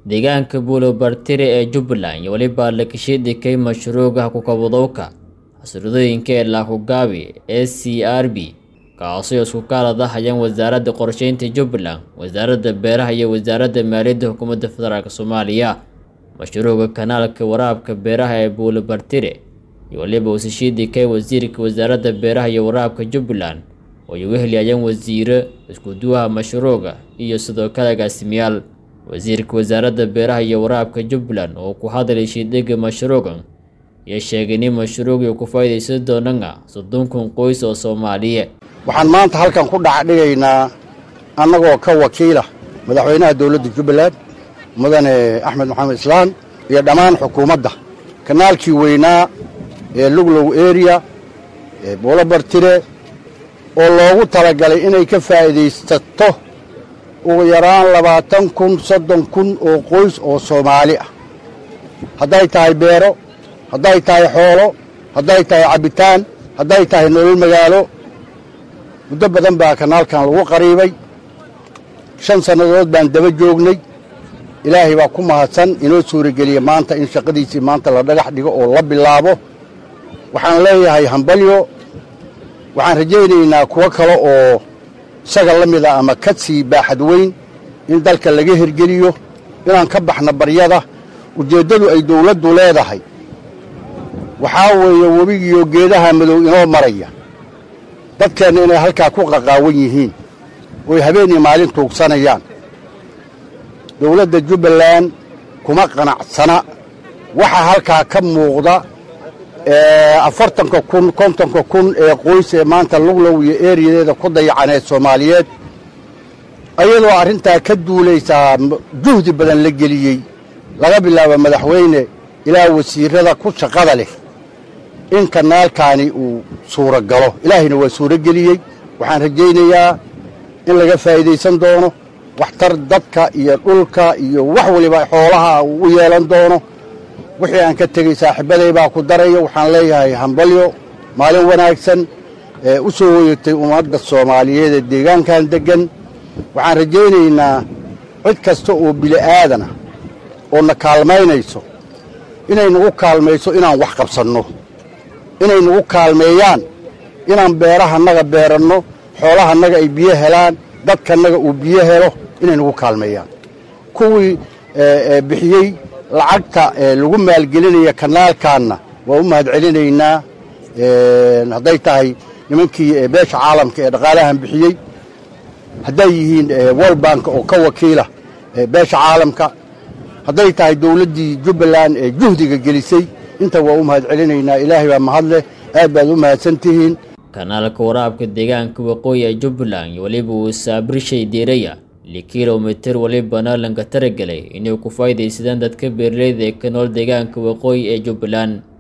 deegaanka Buulobartire ee Jubbaland iyo waliba la kashidikay mashruuca ku kabadowka xasradooyinka ee la hogaabi SCRB kaasoo isku kaalada hayaan wasaaradda qorsheynta Jubbaland, wasaaradda beeraha iyo wasaaradda maaliyadda hukuumadda federaalka Soomaaliya. mashruuca kanaalka waraabka beeraha ee Buulobartire iyo waliba wasashidikay wasiirka wasaaradda beeraha iyo waraabka Jubbaland oo ay weheliyaan wasiiro isku duwaha mashruuca iyo sidoo kale agaasimayaal. wasiirka wasaaradda beeraha iyo waraabka Jubbaland oo ku hadlay shidhiga mashruucan iyo sheegay in mashruucu ku faa'iideysan doonaan 30,000 qoys oo Soomaaliyeed. waxaan maanta halkan ku dhacdhigaynaa annagoo ka wakiila madaxweynaha dawladda Jubbaland mudane Axmed Maxamed Islaan iyo dhammaan xukuumadda kanaalkii weynaa ee Luglow area ee Buulobartire oo loogu talagalay inay ka faa'iideysato ugu yaraan 20,000 oo qoys oo Soomaali ah. hadday tahay beero, hadday tahay xoolo, hadday tahay cabitaan, hadday tahay nolol magaalo. muddo badan baa kanaalkan lagu qariibay, 5 sannadood baan daba joognay. ilaahay baa ku mahadsan inoo suurageliya maanta in shaqadiisii maanta la dhagax dhigo oo la bilaabo. waxaan leeyahay hambalyo. waxaan rajaynaynaa kuwo kale oo isaga la mid ah ama ka sii baaxad weyn in dalka laga hirgeliyo, inaan ka baxno baryada. ujeeddadu ay dawladdu leedahay waxaa weeye webigiiyo geedaha madow inoo maraya, dadkeenna inay halkaa ku qaqaawan yihiin oy habeenii maalin tuugsanayaan. dawladda Jubbaland kuma qanacsana waxa halkaa ka muuqda 40,000 50,000 ee qoys ee maanta Luglow iyo eeriyadeeda ku dayacanee Soomaaliyeed, ayadoo arrintaa ka duulaysaa juhdi badan la geliyey laga bilaabo madaxweyne ilaa wasiirada ku shaqada leh in kanaalkaani uu suuragalo. ilaahayna waa suurageliyey. waxaan rajaynayaa in laga faa'iidaysan doono, waxtar dadka iyo dhulka iyo wax waliba xoolaha uu u yeelan doono. wixii aan ka tegey saaxiibaday baa ku daraya. waxaan leeyahay hambalyo, maalin wanaagsan u soo hoyatay ummadda Soomaaliyeed ee deegaankan degan. waxaan rajaynaynaa cid kasta oo bili'aadana oo na kaalmaynayso inay nagu kaalmayso inaan wax qabsanno, inay nagu kaalmeeyaan inaan beerahannaga beeranno, xoolahannaga ay biyo helaan, dadkannaga uu biyo helo, inay nagu kaalmeeyaan. kuwii bixiyey lacagta lagu maalgelinaya kanaalkaanna waa u mahadcelinaynaa. hadday tahay nimankii beesha caalamka ee dhaqaalahan bixiyey, hadday yihiin World Bank oo ka wakiila beesha caalamka, hadday tahay dawladdii Jubbaland ee juhdiga gelisay, inta waa u mahadcelinaynaa. ilaahay baa mahadleh. aad baad u mahadsantihiin. kanaalka waraabka deegaanka waqooyi ee Jubbaland iyo waliba uu saabirshay diiraya 1 kiiloomitir walibana lanka taragalay inay ku faa'iideysadaan dadka beeraleyda ee ka nool deegaanka waqooyi ee Jubbaland.